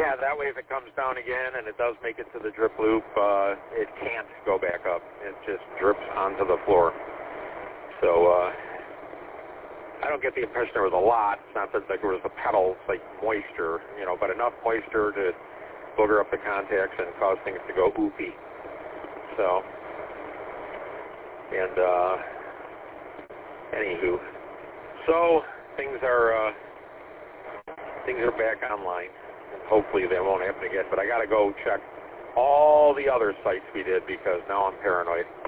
Yeah, that way if it comes down again and it does make it to the drip loop, it can't go back up. It just drips onto the floor. So I don't get the impression there was a lot. It's not that like there was the pedals, like moisture, but enough moisture to booger up the contacts and cause things to go oopy. So, and anywho, so things are back online. Hopefully that won't happen again, but I got to go check all the other sites we did because now I'm paranoid.